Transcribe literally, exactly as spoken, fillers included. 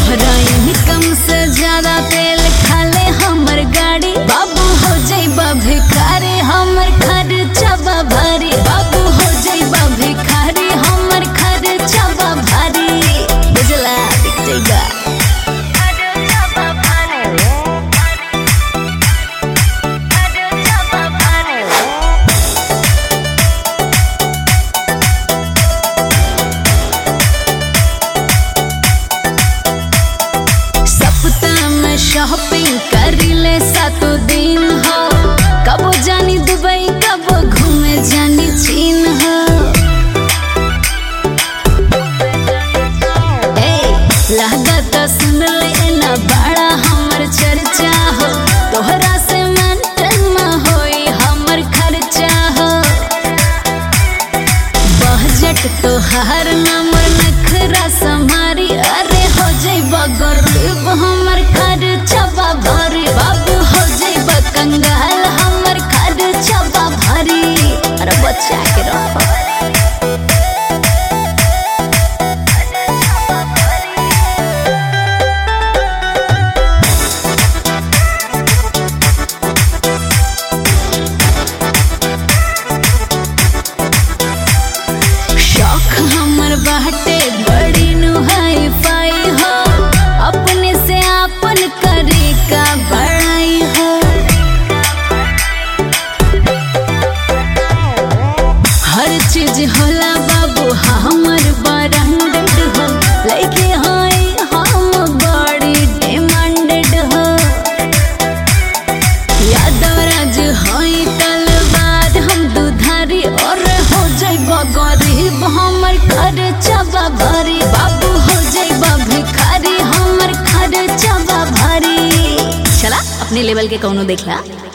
तोहरा इनकम से ज्यादा तेल खाले हमर गाड़ी। बाबू हो जाइबा भिखारी हमर खर्चबा भारी। बाबू हो जाइबा भिखारी हमर खर्चबा भारी। बुझला दिख जाइबा शॉपिंग करिले सातो दिन हो। कबो जानी दुबई कबो घूमे जानी चीन हो। ए लागत सुन ले ना बड़ा हमर चर्चा हो। तोहरा से मेंटेन में होई हमर खर्चा हो। बजट तोहार नंबर नखरा समारी। अरे हो जाइबा गरीब हमर खर्चबा भारी। बाबू हो जाइबा कंगाल हमर खर्चबा भारी। अरे बच्चा के रहो शौक हमर बाटे बड़ी नुहाई फाई हो। अपने से आपन करे का बड़ाई हो। हर चीज होला बाबू हमर ब्रांडेड हो। लइके हाई हम बड़ी डिमांडेड हो। यादव राज होई तलवार हम दुधारी। और हो जाइबा गरीब हमर खर्चबा भारी। बाबू हो जाइबा भिखारी हमर खर्चबा भारी। चला अपने लेवल के कौनो देखला।